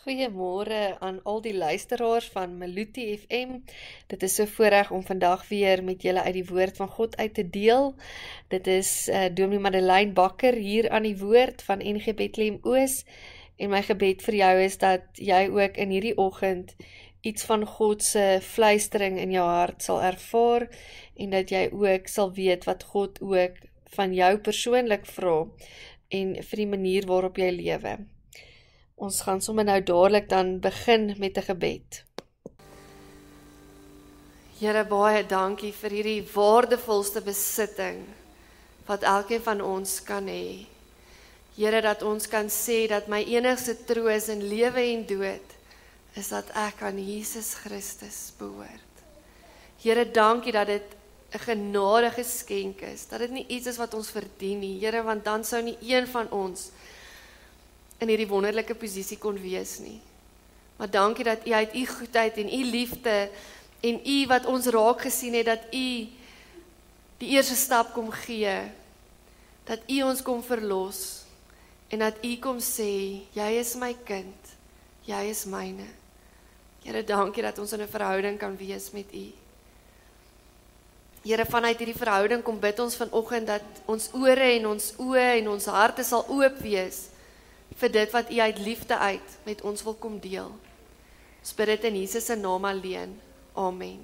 Goeiemôre aan al die luisteraars van Meluti FM. Dit is so voorreg om vandag weer met julle uit die woord van God uit te deel. Dit is Dominee Madeleine Bakker hier aan die woord van NG Bethlehem Oos. En my gebed vir jou is dat jy ook in hierdie oggend iets van God se fluistering in jou hart sal ervaar en dat jy ook sal weet wat God ook van jou persoonlik vra en vir die manier waarop jy lewe. Ons gaan sommer nou dadelik dan begin met 'n gebed. Here, baie dankie vir hierdie waardevolste besitting wat elkeen van ons kan hê. Here, dat ons kan sê dat my enigste troos in lewe en dood is dat ek aan Jesus Christus behoort. Here, dankie dat dit 'n genade geskenk is, dat dit nie iets is wat ons verdien nie, Here, want dan sou nie een van ons in hierdie wonderlike posisie kon wees nie. Maar dankie dat U uit U goedheid en U liefde en U wat ons raak gesien het, dat U die eerste stap kom gee, dat U ons kom verlos en dat U kom sê, jy is my kind, jy is myne. Here, dankie dat ons in 'n verhouding kan wees met U. Here, vanuit hierdie verhouding kom bid ons vanoggend dat ons ore en ons oë en ons harte sal oop wees vir dit wat U uit liefde uit met ons wil kom deel. Ons bid dit in Jesus se naam alleen. Amen.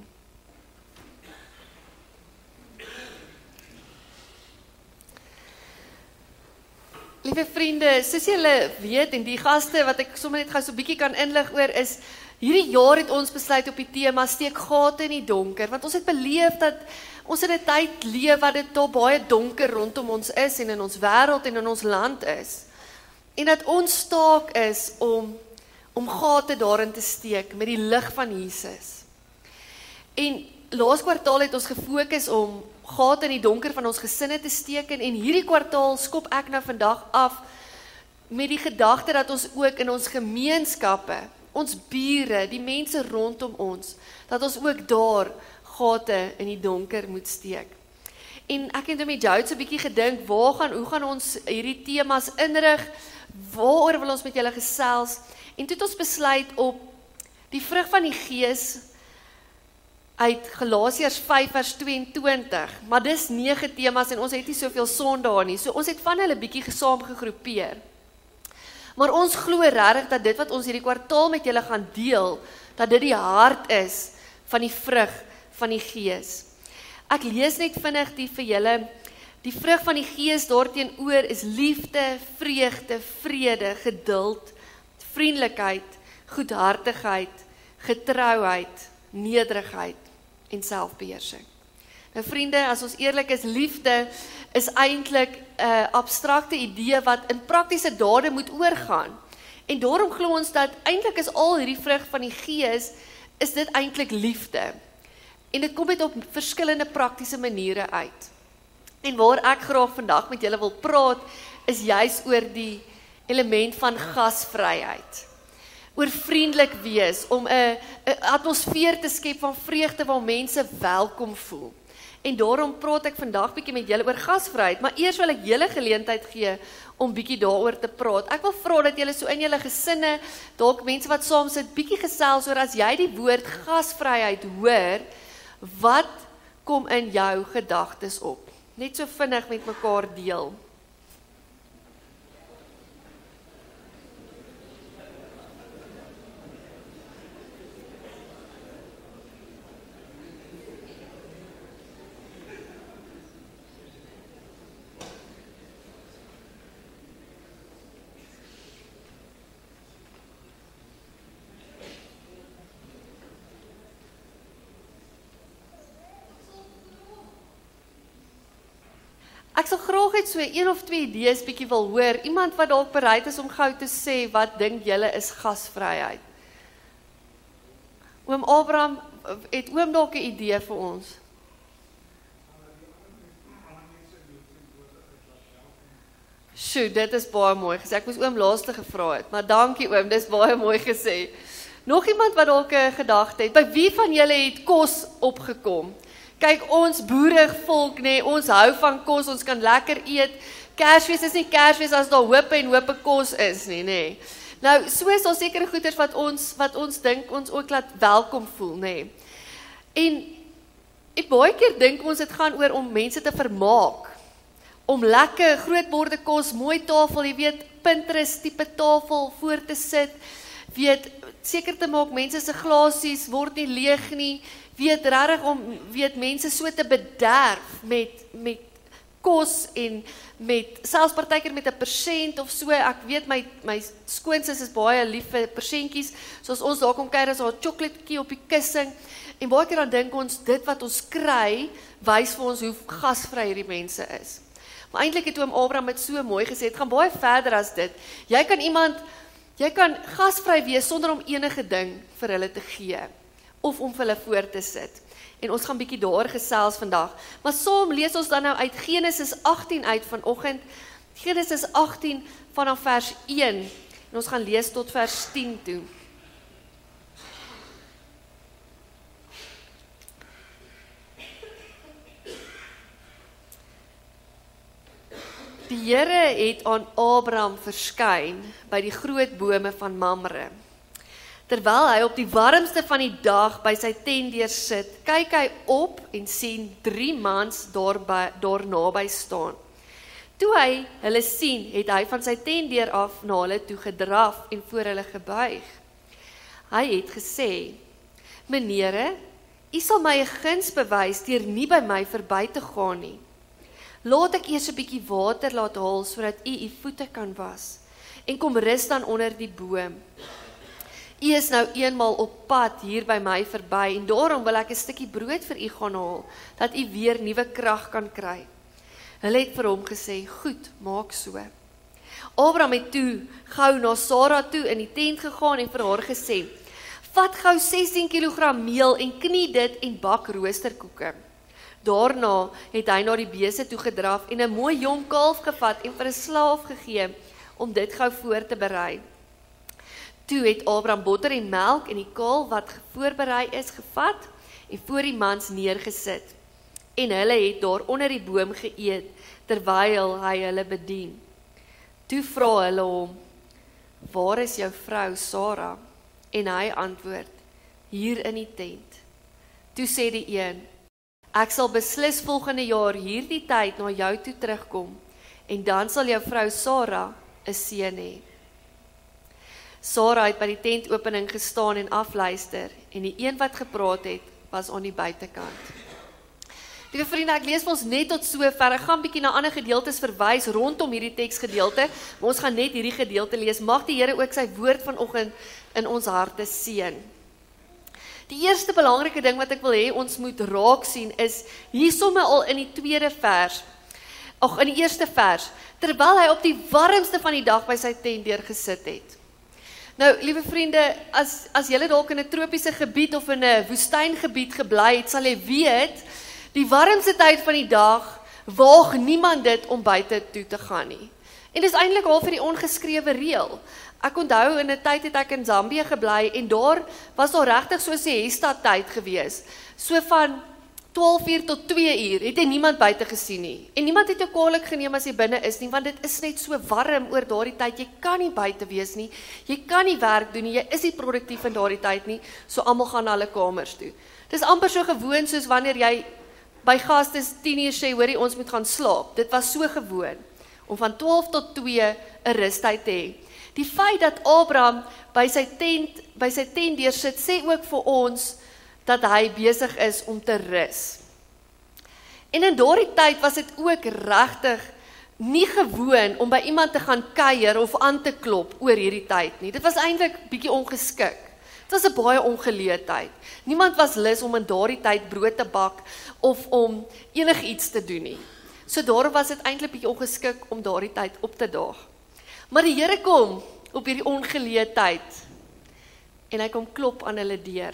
Liewe vriende, soos julle weet en die gaste wat ek sommer net gou so 'n bietjie kan inlig oor is, hierdie jaar het ons besluit op die tema steek gate in die donker, want ons het beleef dat ons in 'n tyd leef wat dit daar baie donker rondom ons is en in ons wêreld en in ons land is. En dat ons taak is om gate daarin te steek met die lig van Jesus. En laas kwartaal het ons gefokus om gate in die donker van ons gesinne te steek en hierdie kwartaal skop ek nou vandag af met die gedagte dat ons ook in ons gemeenskappe, ons bure, die mense rondom ons, dat ons ook daar gate in die donker moet steek. En ek het met jou so 'n bietjie gedink, hoe gaan ons hierdie temas inrig? Waaroor wil ons met julle gesels? En toe het ons besluit op die vrug van die Gees uit Galasiërs 5 vers 22, maar dis 9 temas en ons het nie soveel sondae nie, so ons het van hulle bietjie saam gegroepeer. Maar ons glo regtig dat dit wat ons hierdie kwartaal met julle gaan deel, dat dit die hart is van die vrug van die Gees. Ek lees net vinnig vir julle. Die vrug van die Gees daarteenoor is liefde, vreugde, vrede, geduld, vriendelikheid, goedhartigheid, getrouheid, nederigheid en selfbeheersing. Nou vriende, as ons eerlik is, liefde is eintlik 'n abstrakte idee wat in praktiese dade moet oorgaan. En daarom glo ons dat eintlik is al hierdie vrug van die Gees, is dit eintlik liefde. En dit kom op verskillende praktiese maniere uit. En waar ek graag vandag met julle wil praat, is juis oor die element van gasvryheid. Oor vriendelik wees, om 'n atmosfeer te skep van vreugde waar mense welkom voel. En daarom praat ek vandag bietjie met julle oor gasvryheid, maar eers wil ek julle geleentheid gee om bietjie daaroor te praat. Ek wil vra dat julle so in julle gesinne, dalk mense wat saam sit, bietjie gesels oor as jy die woord gasvryheid hoor, wat kom in jou gedagtes op? Net so vinnig met mekaar deel. Ek sal graag net so 1 of 2 idees bietjie wil hoor. Iemand wat dalk bereid is om gou te sê, wat dink julle is gasvryheid? Oom Abraham, het oom dalk 'n idee vir ons? Sjoe, dit is baie mooi gesê. Ek moes oom laaste gevra het, maar dankie oom, dis baie mooi gesê. Nog iemand wat dalk 'n gedagte het? By wie van julle het kos opgekom? Kyk, ons boerevolk, ons hou van kos, ons kan lekker eet. Kersfees is nie Kersfees as daar hoop en hoop kos is nie. Nou, so is daar sekere goeders wat ons dink ons ook laat welkom voel, nê. En baie keer dink ons dit gaan oor om mense te vermaak. Om lekker groot borde kos, mooi tafel, jy weet, Pinterest tipe tafel voor te sit, weet, seker te maak mense se glasies word nie leeg nie, weet regtig om mense so te bederf met kos en met selfs partykeer met 'n persent of so. Ek weet my skoonsis is baie lief vir persentjies, soos ons daar kom kuier, is daar 'n chocolatetjie op die kussing en baie keer dan dink ons dit wat ons kry wys vir ons hoe gasvry hierdie mense is. Maar eintlik het oom Abraham het so mooi gesê, het gaan baie verder as dit. Jy kan gasvry wees sonder om enige ding vir hulle te gee of om vir hulle voor te sit. En ons gaan bietjie daar gesels vandag. Maar saam lees ons dan nou uit Genesis 18 uit vanoggend. Genesis 18 vanaf vers 1 en ons gaan lees tot vers 10 toe. Die Here het aan Abraham verskyn by die groot bome van Mamre. Terwyl hy op die warmste van die dag by sy tentdeur sit, kyk hy op en sien 3 mans daar naby staan. Toe hy hulle sien, het hy van sy tentdeur af na hulle toe gedraf en voor hulle gebuig. Hy het gesê: "Meneere, u sal my 'n guns bewys deur nie by my verby te gaan nie. Laat ek eers 'n bietjie water laat haal sodat u voete kan was en kom rus dan onder die boom. U is nou eenmaal op pad hier by my verby en daarom wil ek 'n stukkie brood vir u gaan haal, dat u weer nuwe krag kan kry." Hulle het vir hom gesê: "Goed, maak so." Abraham het toe gou na Sara toe in die tent gegaan en vir haar gesê: "Vat gou 16 kg meel en knie dit en bak roosterkoeke." Daarna het hy na die beeste toe gedraf en 'n mooi jong kalf gevat en vir 'n slaaf gegee om dit gou voor te berei. Toe het Abraham botter en melk en die kaal wat voorberei is gevat en voor die mans neergesit. En hulle het daar onder die boom geëet terwyl hy hulle bedien. Toe vra hulle hom: "Waar is jou vrou Sara?" En hy antwoord: "Hier in die tent." Toe sê die een: "Ek sal beslis volgende jaar hierdie tyd na jou toe terugkom en dan sal jou vrou Sara 'n seun hê." Sara het by die tentopening gestaan en afluister en die een wat gepraat het was aan die buitekant. Liewe vriende, ek lees vir ons net tot sover. Ek gaan bietjie na ander gedeeltes verwys rondom hierdie teksgedeelte, maar ons gaan net hierdie gedeelte lees. Mag die Here ook sy woord vanoggend in ons harte seën. Die eerste belangrike ding wat ek wil hê ons moet raak sien is hier somme al in die tweede vers. In die eerste vers, terwyl hy op die warmste van die dag by sy tentdeur gesit het. Nou, liewe vriende, as julle dalk in 'n tropiese gebied of in 'n woestyngebied gebly het, sal jy weet, die warmste tyd van die dag waag niemand dit om buite toe te gaan nie. En dis eintlik al vir die ongeskrewe reël. Ek onthou in 'n tyd het ek in Zambië gebly en daar was daar regtig so 'n siesta tyd gewees. So van 12 uur tot 2 uur het jy niemand buite gesien nie. En niemand het jou kwaadlik geneem as jy binne is nie, want dit is net so warm oor daardie tyd. Jy kan nie buite wees nie. Jy kan nie werk doen nie. Jy is nie produktief in daardie tyd nie. So almal gaan na hulle kamers toe. Dis amper so gewoon soos wanneer jy by gaste 10 uur sê, hoorie, ons moet gaan slaap. Dit was so gewoon om van 12 tot 2 'n rustyd te hê. Die feit dat Abraham by sy tent deur sit, sê ook vir ons dat hy besig is om te rus. En in daardie tyd was dit ook regtig nie gewoon om by iemand te gaan kuier of aan te klop oor hierdie tyd nie. Dit was eintlik bietjie ongeskik. Dit was 'n baie ongeleë tyd. Niemand was lus om in daardie tyd brood te bak of om enigiets te doen nie. So daarom was dit eintlik bietjie ongeskik om daardie tyd op te daag. Maar die Here kom op hierdie ongeleë tyd en hy kom klop aan hulle deur.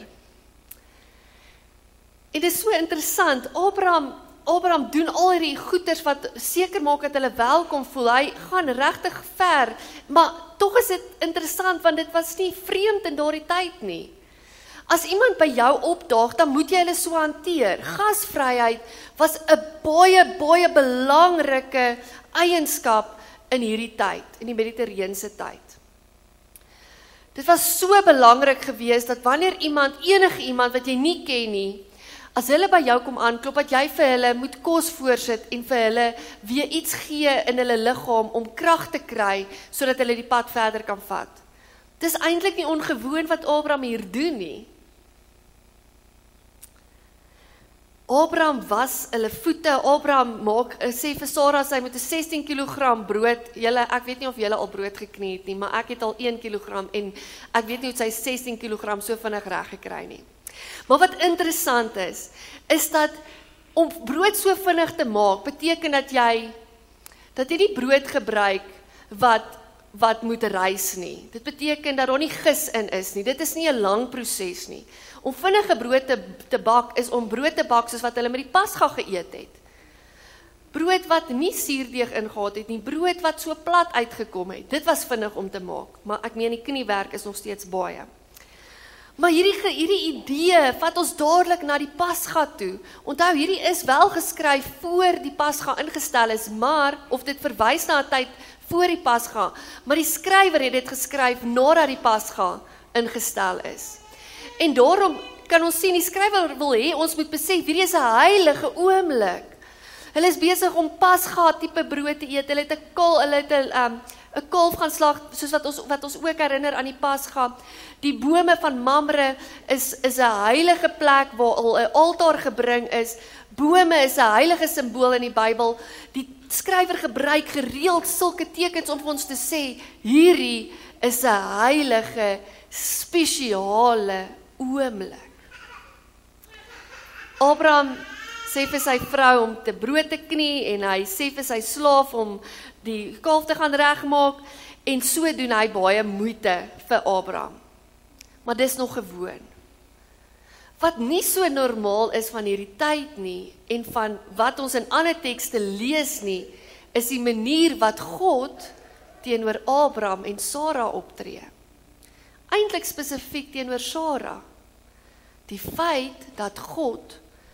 En dit is so interessant, Abraham doen al hierdie goeders wat seker maak dat hulle welkom voel. Hy gaan regtig ver, maar tog is dit interessant want dit was nie vreemd in daardie tyd nie. As iemand by jou opdaag, dan moet jy hulle so hanteer. Gasvryheid was 'n baie belangrike eienskap in hierdie tyd, in die Mediterrane tyd. Dit was so belangrik geweest, dat wanneer enige iemand wat jy nie ken nie, as hulle by jou kom aanklop, dat jy vir hulle moet kos voorsit en vir hulle weer iets gee in hulle liggaam om krag te kry, sodat hulle die pad verder kan vat. Dis eintlik nie ongewoon wat Abraham hier doen nie. Abraham was hulle voete, Abraham sê vir Sarah, sy moet 'n 16 kg brood, ek weet nie of julle al brood geknie het nie, maar ek het al 1 kg en ek weet nie hoe sy 16 kg so vinnig reg gekry nie. Maar wat interessant is dat om brood so vinnig te maak, beteken dat jy nie brood gebruik wat moet rys nie. Dit beteken dat daar nie gis in is nie. Dit is nie 'n lang proses nie. Om vinnige brood te bak is om brood te bak soos wat hulle met die Pasga geëet het. Brood wat nie suurdeeg ingehaat het nie, brood wat so plat uitgekom het. Dit was vinnig om te maak, maar ek meen die kniewerk is nog steeds baie. Maar hierdie idee vat ons dadelik na die Pasga toe. Onthou, hierdie is wel geskryf voor die Pasga ingestel is, of dit verwys na 'n tyd voor die Pasga, maar die skrywer het dit geskryf nadat die Pasga ingestel is. En daarom kan ons sien, die skrywer wil hê, ons moet besef, hierdie is 'n heilige oomblik. Hulle is besig om Pasga tipe brood te eet, hulle het 'n kalf gaan slag, soos wat ons ook herinner aan die Pasga. Die bome van Mamre is 'n heilige plek waar al 'n altaar gebring is. Bome is 'n heilige simbool in die Bybel. Die skrywer gebruik gereeld sulke tekens om vir ons te sê, hierdie is 'n heilige, spesiale oomblik. Abraham sê vir sy vrou om te brood te knie en hy sê vir sy slaaf om die kalf te gaan regmaak en so doen hy baie moeite vir Abraham. Maar dis nog gewoon. Wat nie so normaal is van hierdie tyd nie en van wat ons in ander tekste lees nie, is die manier wat God teenoor Abraham en Sarah optree. Eintlik spesifiek teenoor Sarah. Die feit dat God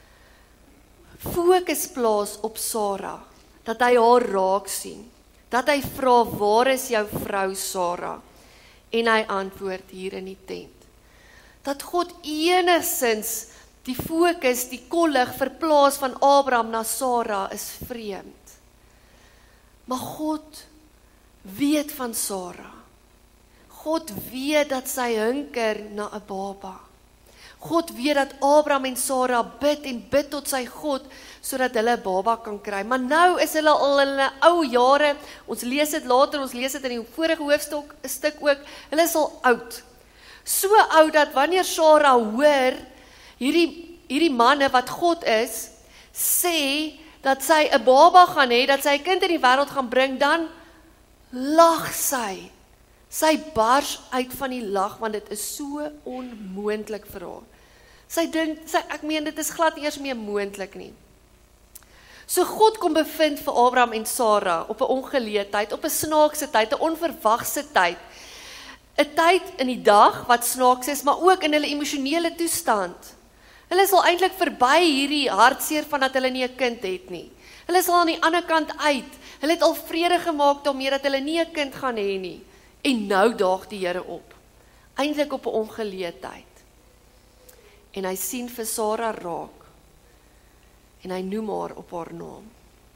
fokus plaas op Sarah, dat hy haar raak sien, dat hy vra, waar is jou vrou Sarah? En hy antwoord hier in die tent. Dat God enigsins die fokus, die kollig verplaas van Abraham na Sarah is vreemd. Maar God weet van Sarah. God weet dat sy hinker na 'n baba. God weet dat Abraham en Sarah bid tot sy God, sodat hulle 'n baba kan kry. Maar nou is hulle al in hulle ou jare, ons lees dit later, ons lees dit in die vorige hoofstuk ook, hulle is al oud. So oud dat wanneer Sarah hoor, hierdie manne wat God is, sê dat sy 'n baba gaan hê, dat sy 'n kind in die wêreld gaan bring, dan lag sy. Sy bars uit van die lag, want dit is so onmoontlik vir haar. Sy dink, ek meen, dit is glad nie eers meer moontlik nie. So God kom bevind vir Abraham en Sarah op 'n ongeleentheid, op 'n snaakse tyd, 'n onverwagse tyd. 'n Tyd in die dag wat snaaks is, maar ook in hulle emosionele toestand. Hulle is al eintlik verby hierdie hartseer van dat hulle nie 'n kind het nie. Hulle is al aan die ander kant uit. Hulle het al vrede gemaak daarmee dat hulle nie 'n kind gaan hê nie. En nou daag die Here op. Eintlik op 'n ongeleentheid. En hy sien vir Sarah raak. En hy noem haar op haar naam.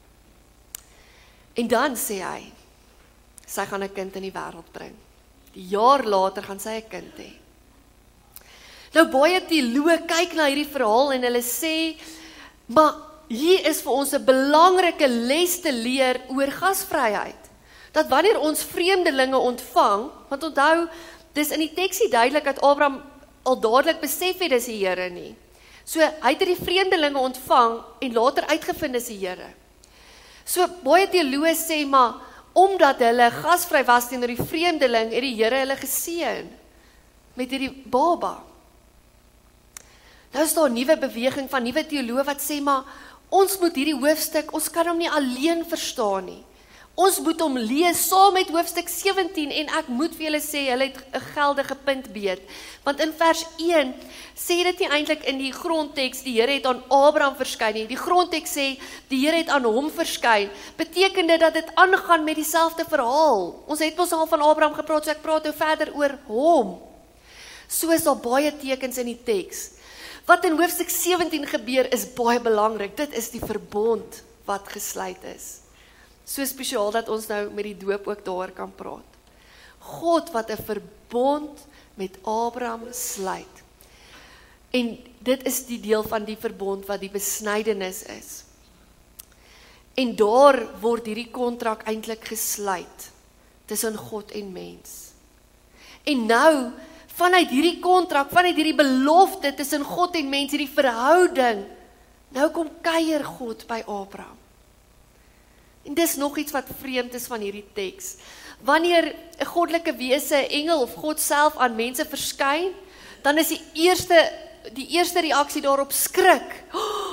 En dan sê hy, sy gaan 'n kind in die wêreld bring. Die jaar later gaan sy 'n kind hê. Nou baie teoloë kyk na hierdie verhaal en hulle sê, maar hier is vir ons 'n belangrike les te leer oor gasvryheid. Dat wanneer ons vreemdelinge ontvang, want onthou, dis in die teksie duidelik dat Abraham al dadelik besef het dis die Here nie. So hy het die vreemdelinge ontvang en later uitgevind is die Here. So baie teoloë sê maar omdat hulle gasvry was teenoor die vreemdeling, het die Here hulle geseën met hierdie baba. Nou is daar 'n nuwe beweging van nuwe teoloë wat sê maar ons moet hierdie hoofstuk, ons kan hom nie alleen verstaan nie. Ons moet hom lees saam met hoofstuk 17 en ek moet vir julle sê, hulle het 'n geldige punt beet. Want in vers 1 sê dit nie eintlik in die grondteks die Here het aan Abraham verskyn nie. Die grondteks sê die Here het aan hom verskyn. Beteken dit dat dit aangaan met dieselfde verhaal? Ons het mos al van Abraham gepraat, so ek praat nou verder oor hom. So is daar baie tekens in die teks. Wat in hoofstuk 17 gebeur is baie belangrik. Dit is die verbond wat gesluit is. So spesiaal dat ons nou met die doop ook daar kan praat. God wat 'n verbond met Abraham sluit. En dit is die deel van die verbond wat die besnydenis is. En daar word hierdie kontrak eintlik gesluit tussen God en mens. En nou, vanuit hierdie kontrak, vanuit hierdie belofte tussen God en mens, hierdie verhouding, nou kom kuier God by Abraham. En dis nog iets wat vreemd is van hierdie teks. Wanneer 'n goddelike wese, 'n engel of God self aan mense verskyn, dan is die eerste reaksie daarop skrik.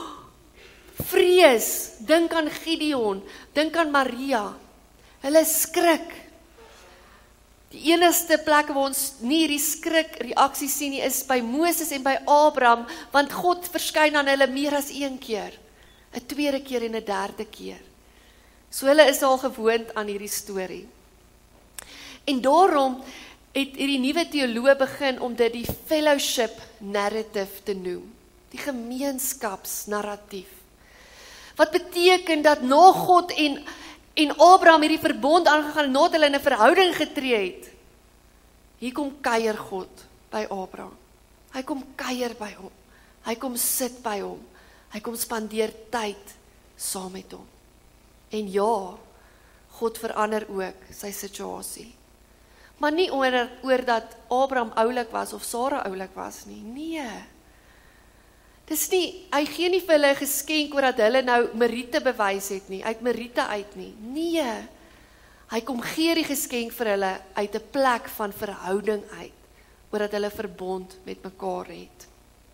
Vrees, dink aan Gideon, dink aan Maria. Hulle skrik. Die enigste plek waar ons nie hierdie skrik reaksie sien nie, is by Moses en by Abraham, want God verskyn aan hulle meer as een keer, 'n tweede keer en 'n derde keer. So hulle is al gewoond aan hierdie storie. En daarom het hierdie nuwe teoloog begin om dit die fellowship narrative te noem, die gemeenskapsnarratief. Wat beteken dat na God en Abraham hierdie verbond aangegaan, nadat hulle in 'n verhouding getree het, hier kom kuier God by Abraham. Hy kom kuier by hom. Hy kom sit by hom. Hy kom spandeer tyd saam met hom. En ja, God verander ook sy situasie. Maar nie oor dat Abraham oulik was of Sara oulik was nie. Nee. Dis nie, hy gee nie vir hulle 'n geskenk oor dat hulle nou meriete bewys het nie, uit meriete uit nie. Nee. Hy kom gee die geskenk vir hulle uit 'n plek van verhouding uit, oor dat hulle verbond met mekaar het.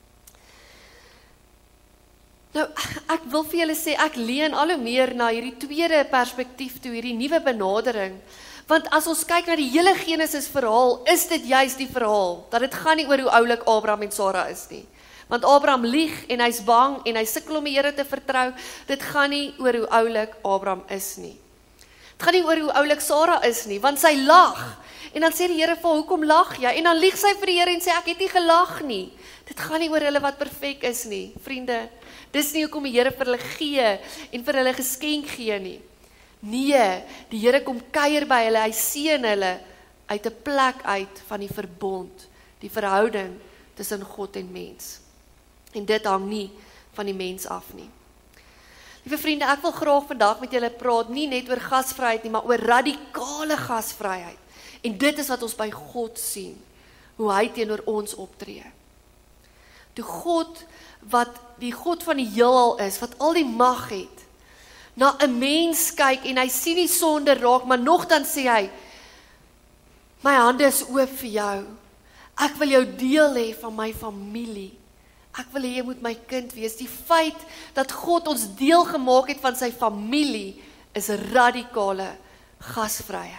Nou, ek wil vir julle sê, ek leun al hoe meer na hierdie tweede perspektief toe, hierdie nuwe benadering. Want as ons kyk na die hele Genesis verhaal, is dit juist die verhaal, dat dit gaan nie oor hoe oulik Abraham en Sara is nie. Want Abraham lieg en hy's bang en hy sukkel om die Here te vertrou. Dit gaan nie oor hoe oulik Abraham is nie. Dit gaan nie oor hoe oulik Sara is nie, want sy lag. En dan sê die Here vir haar, hoekom lag jy? En dan lieg sy vir die Here en sê, ek het nie gelag nie. Dit gaan nie oor hulle wat perfek is nie, vriende. Dis nie hoekom die Here vir hulle gee en vir hulle geskenk gee nie. Nee, die Here kom kuier by hulle, hy seën hulle uit 'n plek uit van die verbond, die verhouding tussen God en mens. En dit hang nie van die mens af nie. Liewe vriende, ek wil graag vandag met julle praat, nie net oor gasvryheid nie, maar oor radikale gasvryheid. En dit is wat ons by God sien, hoe hy teenoor ons optree. Toe God, wat die God van die heelal is, wat al die mag het, na 'n mens kyk en hy sien die sonde raak, maar nogtans sê hy, my hande is oop vir jou. Ek wil jou deel hê van my familie. Ek wil hê jy moet my kind wees. Die feit dat God ons deel gemaak het van sy familie is 'n radikale gasvryheid.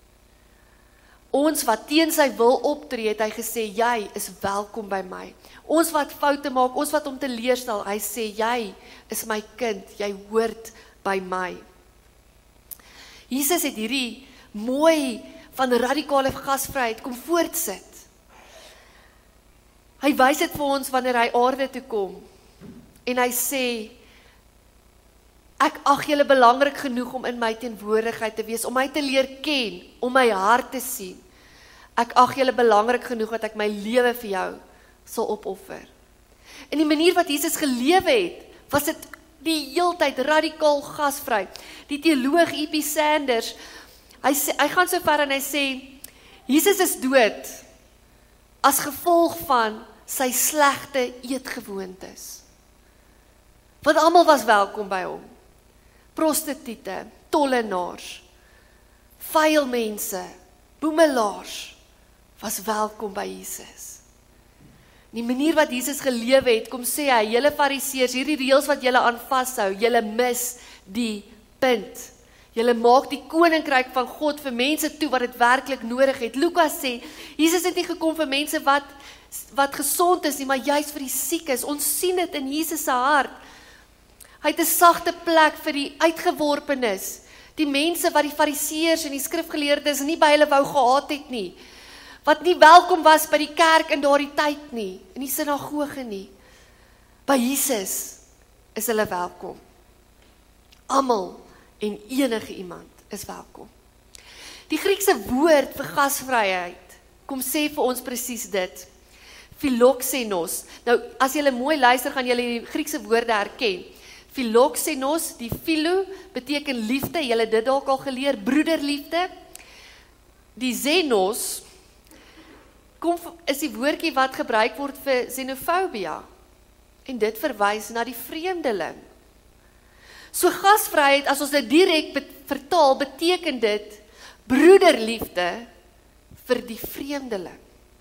Ons wat teen sy wil optree, het hy gesê, jy is welkom by my. Ons wat foute maak, ons wat hom teleurstel, hy sê, jy is my kind, jy hoort by my. Jesus het hierdie mooi van radikale gasvryheid kom voortsit. Hy wys dit vir ons wanneer hy aarde toe kom. En hy sê, ek ag julle belangrik genoeg om in my teenwoordigheid te wees, om my te leer ken, om my hart te sien. Ek ag julle belangrik genoeg dat ek my lewe vir jou sal opoffer. En die manier wat Jesus gelewe het, was dit die heeltyd radikaal gasvry. Die teoloog E.P. Sanders, hy gaan so ver en hy sê, Jesus is dood as gevolg van sy slegte eetgewoontes. Want almal was welkom by hom. Prostituie, tollenaars, vuil mense, boemelaars, was welkom by Jesus. Die manier wat Jesus gelewe het, kom sê hy, julle fariseërs, hierdie reëls wat julle aan vashou, julle mis die punt. Julle maak die koninkryk van God vir mense toe wat dit werklik nodig het. Lukas sê, Jesus het nie gekom vir mense wat gesond is nie, maar juist vir die siekes. Ons sien dit in Jesus se hart. Hy het 'n sagte plek vir die uitgeworpenes, die mense wat die fariseërs en die skrifgeleerdes nie by hulle wou gehad het nie, wat nie welkom was by die kerk in daardie tyd nie, in die sinagoge nie. By Jesus is hulle welkom. Almal en enige iemand is welkom. Die Griekse woord vir gasvryheid kom sê vir ons presies dit. Philoxenos. Nou, as julle mooi luister, gaan julle die Griekse woorde herken. Philoxenos, die philo beteken liefde, julle dit dalk al geleer, broederliefde. Die xenos is die woordjie wat gebruik word vir xenofobia. En dit verwys na die vreemdeling. So gasvryheid, as ons dit direk vertaal, beteken dit broederliefde vir die vreemdeling.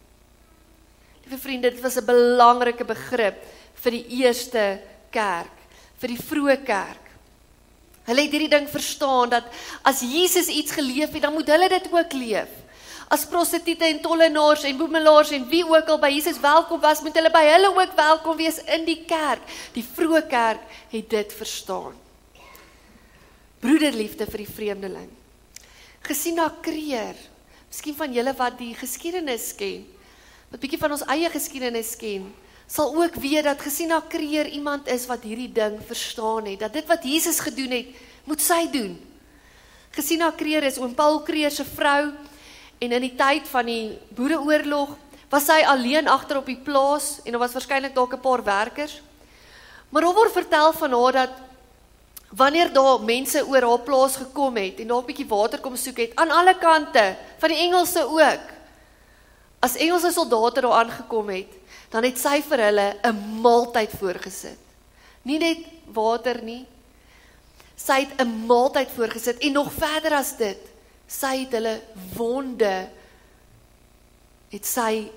Liewe vriende, dit was 'n belangrike begrip vir die eerste kerk, vir die vroeë kerk. Hulle het hierdie ding verstaan, dat as Jesus iets geleef het, dan moet hulle dit ook leef. As prostituie en tollenaars en boemelaars en wie ook al by Jesus welkom was, moet hulle by hulle ook welkom wees in die kerk. Die vroeë kerk het dit verstaan. Broederliefde vir die vreemdeling. Gesien na Kreer, miskien van julle wat die geskiedenis ken, wat bietjie van ons eie geskiedenis ken, sal ook weet dat gesien na Kreer iemand is wat hierdie ding verstaan het, dat dit wat Jesus gedoen het, moet sy doen. Gesien na Kreer is oom Paul Kreer se vrou, en in die tyd van die Boereoorlog, was sy alleen agter op die plaas, en daar was waarskynlik dalk 'n paar werkers, maar daar word vertel van haar dat, wanneer daar mense oor haar plaas gekom het, en daar 'n bietjie water kom soek het, aan alle kante, van die Engelse ook, as Engelse soldate daar aangekom het, dan het sy vir hulle 'n maaltyd voorgesit. Nie net water nie, sy het 'n maaltyd voorgesit, en nog verder as dit, sy het hulle wonde, sy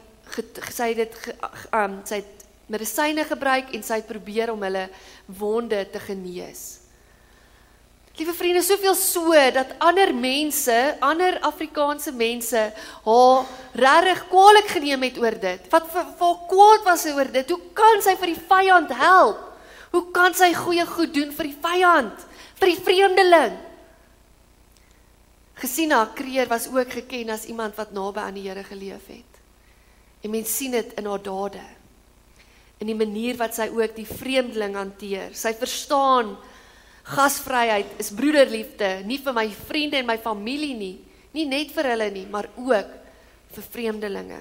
het medisyne gebruik, en sy het probeer om hulle wonde te genees. Liewe vriende, soveel so, dat ander mense, ander Afrikaanse mense, haar regtig kwaadlik geneem het oor dit. Wat kwaad was sy oor dit? Hoe kan sy vir die vyand help? Hoe kan sy goeie goed doen vir die vyand? Vir die vreemdeling? Gesien haar Kreer was ook geken as iemand wat naby aan die Here geleef het. En mens sien dit in haar dade. In die manier wat sy ook die vreemdeling hanteer. Sy verstaan, gasvryheid is broederliefde, nie vir my vriende en my familie nie, nie net vir hulle nie, maar ook vir vreemdelinge.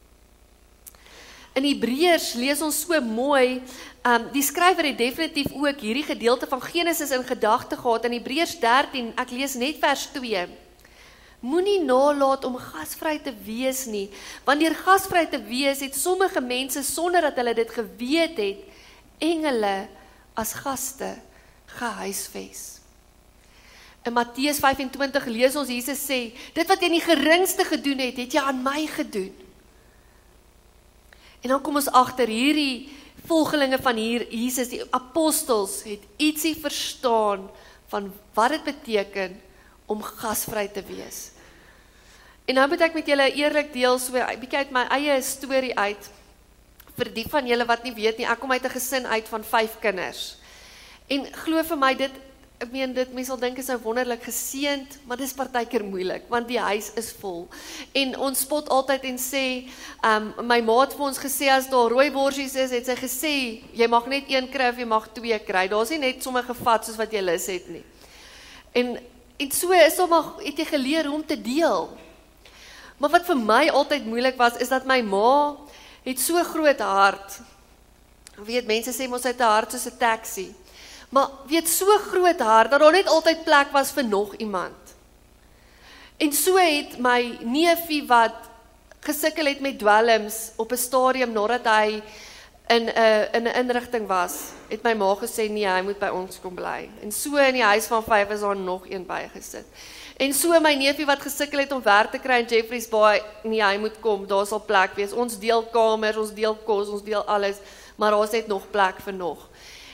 In Hebreërs lees ons so mooi, die skrywer het definitief ook hierdie gedeelte van Genesis in gedagte gehad, in Hebreërs 13, ek lees net vers 2, moenie nalat om gasvry te wees nie, want deur gasvry te wees het sommige mense, sonder dat hulle dit geweet het, engele as gaste gehuisves. In Matteus 25 lees ons Jesus sê, dit wat jy in die geringste gedoen het, het jy aan my gedoen. En dan kom ons agter, hierdie volgelinge van Jesus, die apostels, het ietsie verstaan van wat dit beteken om gasvry te wees. En nou moet ek met julle eerlik deel, so 'n bietjie uit my eie storie uit, vir die van julle wat nie weet nie, ek kom uit 'n gesin uit van 5 kinders. En glo vir my, ek meen dit, mense sal dink is nou wonderlik geseënd, maar dis partykeer moeilik, want die huis is vol. En ons spot altyd en sê, my ma het vir ons gesê, as daar rooi worsies is, het sy gesê, jy mag net 1 kry of jy mag 2 kry, daar is nie net sommer gevat soos wat jy lus het nie. En so is het jy geleer hoe om te deel. Maar wat vir my altyd moeilik was, is dat my ma het so groot hart. Weet, mense sê ons het 'n hart soos 'n taxi. Maar weet, so groot hart, dat daar net altyd plek was vir nog iemand. En so het my neefie wat gesukkel het met dwelms op 'n stadium nadat hy in 'n inrigting was, het my ma gesê, nee, hy moet by ons kom bly. En so in die huis van 5 is daar nog een bygesit. En so my neefie wat gesukkel het om werk te kry in Jeffreys Bay, nee, hy moet kom, daar sal plek wees. Ons deel kamers, ons deel kos, ons deel alles, maar daar is net nog plek vir nog.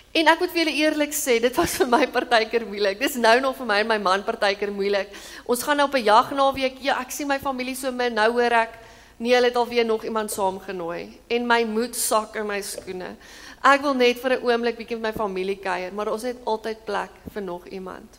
En ek moet vir julle eerlik sê, dit was vir my partykeer moeilik. Dis nou nog vir my en my man partykeer moeilik. Ons gaan nou op 'n jagnaweek. Ja, ek sien my familie so min. Nou hoor ek, nee, hulle het alweer nog iemand saamgenooi. En my moed sak in my skoene. Ek wil net vir 'n oomblik bietjie met my familie kuier, maar ons het altyd plek vir nog iemand.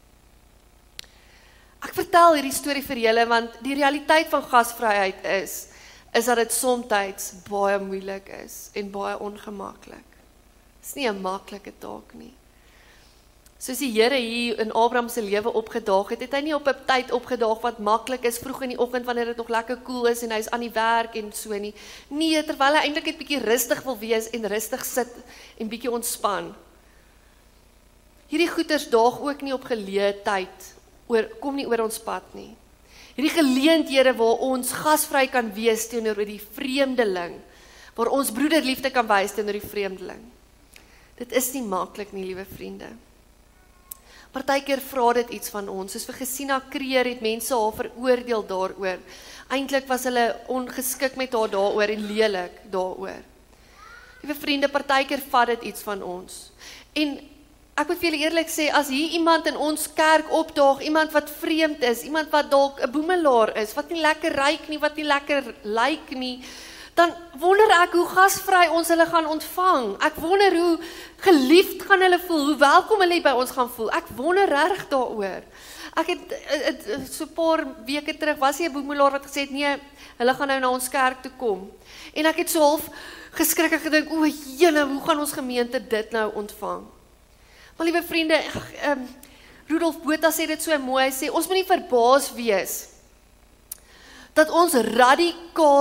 Ek vertel hierdie storie vir julle want die realiteit van gasvryheid is dat dit soms baie moeilik is en baie ongemaklik. Dis nie 'n maklike taak nie. Soos die Here hier in Abraham se lewe opgedaag het hy nie op 'n tyd opgedaag wat maklik is, vroeg in die oggend wanneer dit nog lekker koel is en hy's aan die werk en so nie. Nee, terwyl hy eintlik net bietjie rustig wil wees en rustig sit en bietjie ontspan. Hierdie goeters daag ook nie op geleë tyd, kom nie oor ons pad nie. Hierdie geleenthede waar ons gasvry kan wees teenoor die vreemdeling, waar ons broederliefde kan wys teenoor die vreemdeling. Dit is nie maklik nie, liewe vriende. Partykeer vra dit iets van ons, soos vir Gesina Kreer het mense haar veroordeel daaroor. Eintlik was hulle ongeskik met haar daaroor en lelik daaroor. Liewe vriende, partykeer vat dit iets van ons. En ek moet vir julle eerlik sê, as hier iemand in ons kerk opdaag, iemand wat vreemd is, iemand wat dalk 'n boemelaar is, wat nie lekker ruik nie, wat nie lekker lyk nie, dan wonder ek hoe gasvry ons hulle gaan ontvang. Ek wonder hoe geliefd gaan hulle voel, hoe welkom hulle by ons gaan voel. Ek wonder reg daaroor. Ek het so 'n paar weke terug, was hier 'n boemelaar wat gesê het, nee, hulle gaan nou na ons kerk toe kom. En ek het so half geskrik en gedink, o, jene, hoe gaan ons gemeente dit nou ontvang? Maar liewe vriende, Rudolf Botha sê dit so mooi, hy sê, ons moet nie verbaas wees dat ons radikaal